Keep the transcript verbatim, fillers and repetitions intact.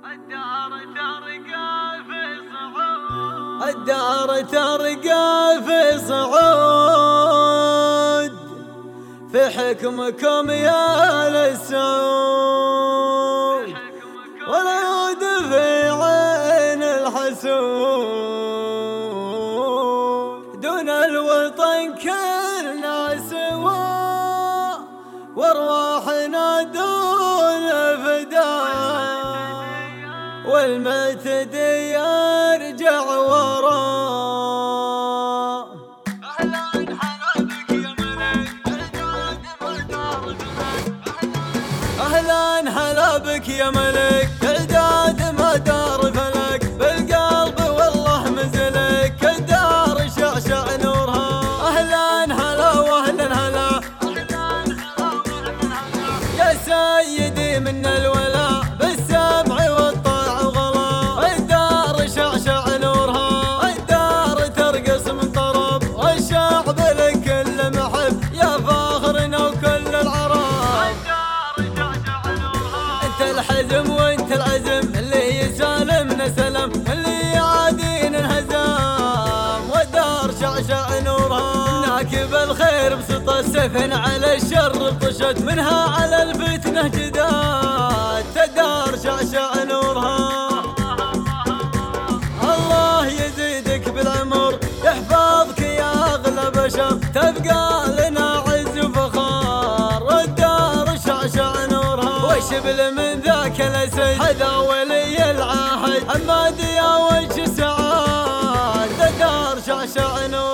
الدار ترقى في صعود في حكمكم يا للسعود، والعود في عين الحسود. دون الوطن كلنا سوا، وارواحنا دون فداء، والمعتدي يرجع وراه. أهلا هلا بك يا ملك الجود والدار فلك. أهلا هلا بك يا ملك الجود ما دار فلك، بالقلب والله منزلك الدار شعشع نورها. أهلا هلا وأهلا هلا يا سيدي من الولاء بالسمع والطاعة وغلا. الدار شعشع نورها، الدار ترقص من طرب، والشعب لك كل محب يا فاخرنا وكل العرب. انت الحزم وانت العزم، اللي يسالمنا سلم، اللي يعادينا انهزام. والدار شعشع نورها، ناكب الخير بسط السفن، على الشر بطشت منها على الفتنه جدات. الدار شعشع نورها. الله يزيدك بالعمر يحفظك يا اغلى بشر، تبقى لنا عز وفخار. الدار شعشع نورها، وشبل من ذاك الاسد هذا ولي العهد، حماد يا وجه سعاد. الدار شعشع نورها.